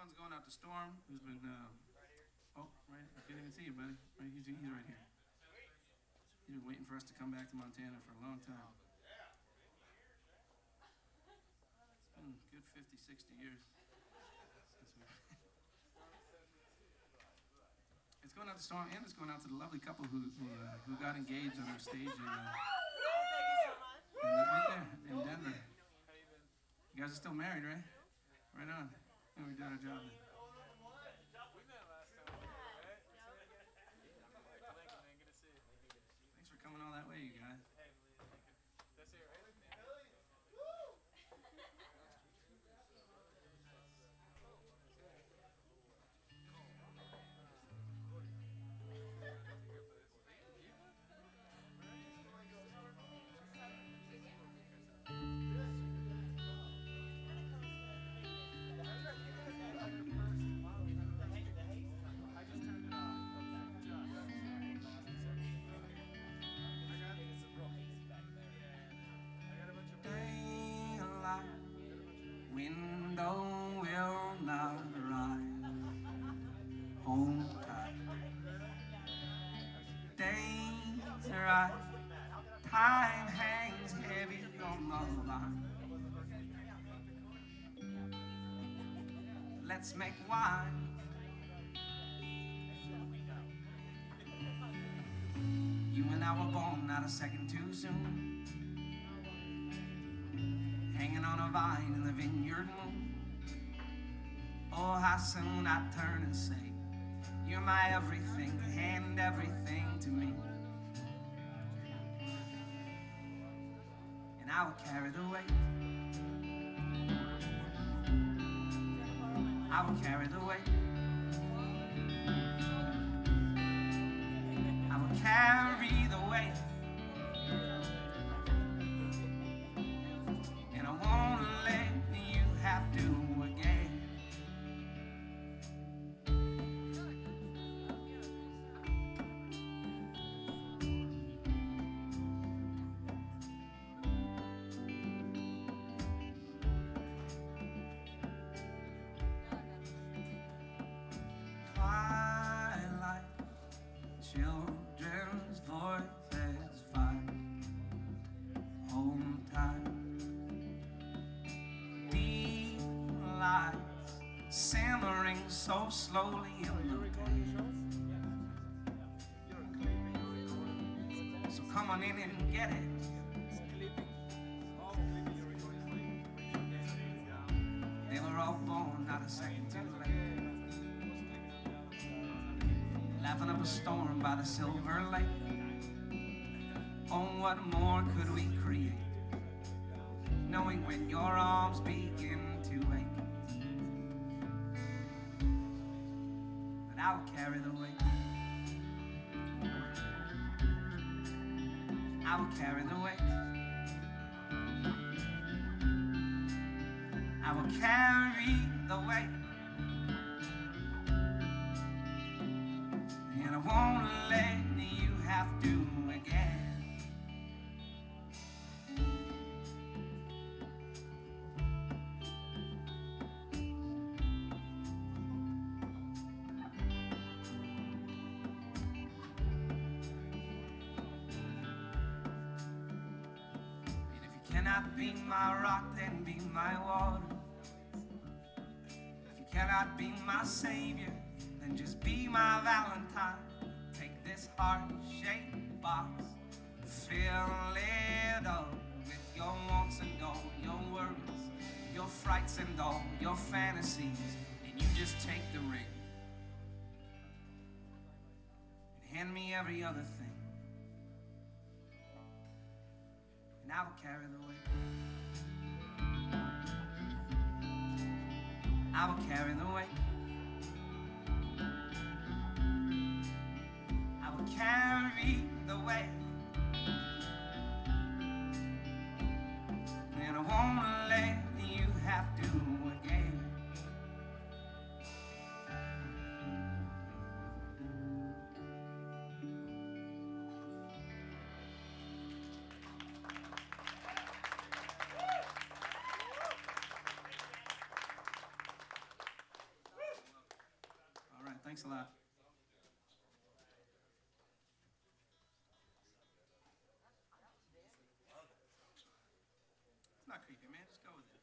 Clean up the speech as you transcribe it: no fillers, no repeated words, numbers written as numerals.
one's going out to Storm, who's been, oh, right, I can't even see you, buddy. Right, he's right here. He's been waiting for us to come back to Montana for a long time. It's been a good 50, 60 years since we... It's going out to Storm, and it's going out to the lovely couple who got engaged on our stage right there in Denver. You guys are still married, right? Right on. And we did our job. Thanks for coming all that way, you guys. Window will not rise home time. Days rise, time hangs heavy on the line. Let's make wine. You and I were born not a second too soon. Hanging on a vine in the vineyard moon. Oh, how soon I turn and say, you're my everything, hand everything to me. And I will carry the weight. I will carry the weight. I will carry the weight. And I won't let you have to again. Twilight, children's voices fight home time. Deep lights simmering so slowly in the pain. So come on in and get it. They were all born not a second too late. Laughing up a storm by the silver lake. Oh, what more could we create? Knowing when your arms begin to ache. But I will carry the weight. I will carry the weight. I will carry the weight. And I won't let you have to again. And if you cannot be my rock, then be my water. If you cannot be my savior, then just be my Valentine. Take this heart-shaped box, fill it up with your wants and all your worries, your frights and all your fantasies, and you just take the ring and hand me every other thing, and I will carry the weight. I will carry the weight. I will carry the weight. And I won't let you have to again. Thanks a lot. It's not creepy, man. Just go with it.